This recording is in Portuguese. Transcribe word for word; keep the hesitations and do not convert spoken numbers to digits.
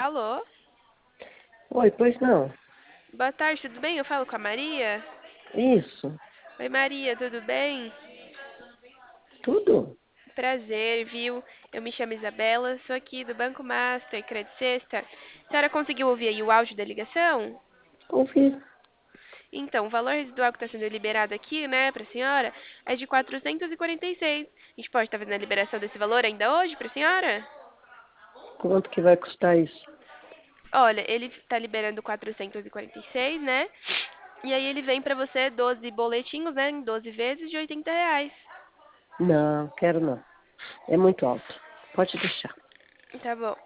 Alô? Oi, pois não. Boa tarde, tudo bem? Eu falo com a Maria? Isso. Oi, Maria, tudo bem? Tudo? Prazer, viu? Eu me chamo Isabela, sou aqui do Banco Master, Credit Sexta. A senhora conseguiu ouvir aí o áudio da ligação? Ouvi. Então, o valor residual que está sendo liberado aqui, né, para a senhora, é de quatrocentos e quarenta e seis. A gente pode estar fazendo a liberação desse valor ainda hoje para a senhora? Quanto que vai custar isso? Olha, ele está liberando quatrocentos e quarenta e seis, né? E aí ele vem para você doze boletinhos, né, em doze vezes de oitenta reais. Não, quero não. É muito alto. Pode deixar. Tá bom.